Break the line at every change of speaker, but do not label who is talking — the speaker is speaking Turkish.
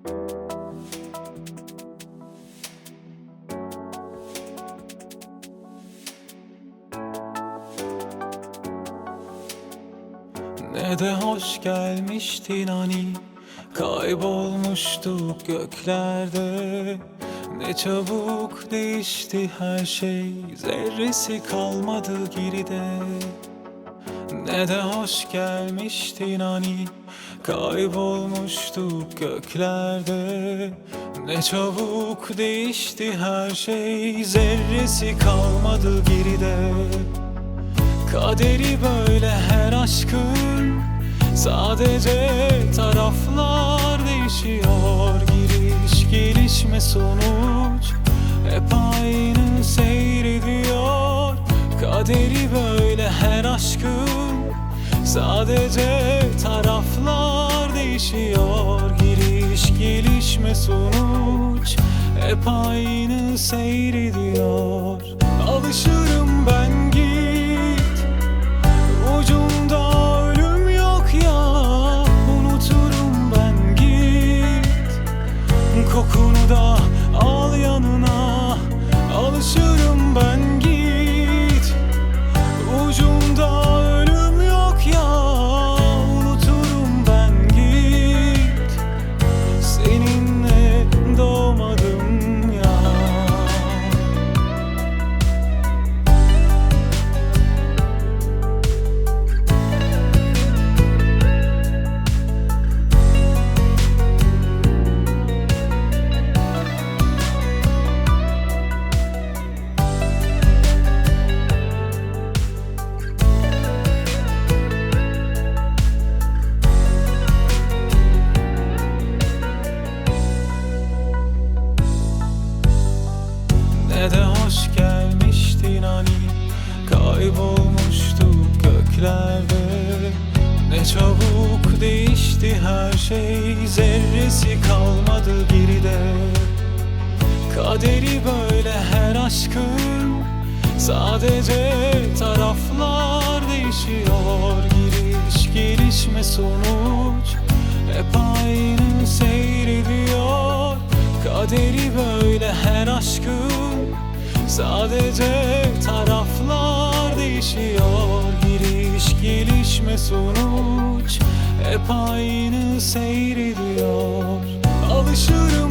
Ne de hoş gelmiştin hani, kaybolmuştuk göklerde. Ne çabuk değişti her şey, zerresi kalmadı geride. Ne de hoş gelmiştin hani, kaybolmuştuk göklerde. Ne çabuk değişti her şey, zerresi kalmadı geride. Kaderi böyle her aşkın, sadece taraflar değişiyor. Giriş gelişme sonuç hep aynı seyrediyor. Kaderi böyle her aşkın, sadece taraflar değişiyor. Giriş gelişme sonuç hep aynı seyrediyor. Alışırım ben git, ucunda ölüm yok ya. Unuturum ben git, kokunu da al yanına. Alışırım ben git, ucunda ölüm yok ya. Unuturum ben git, seninle doğmadım ya. Ne de hoş gelmiştin hani, kaybolmuştuk göklerde. Ne çabuk değişti her şey, zerresi kalmadı geride. Kaderi böyle her aşkın, sadece taraflar değişiyor. Giriş gelişme sonuç hep aynı seyrediyor. Kaderi böyle her aşkın, sadece taraflar değişiyor. Giriş gelişme sonuç hep aynı seyrediyor. Alışırım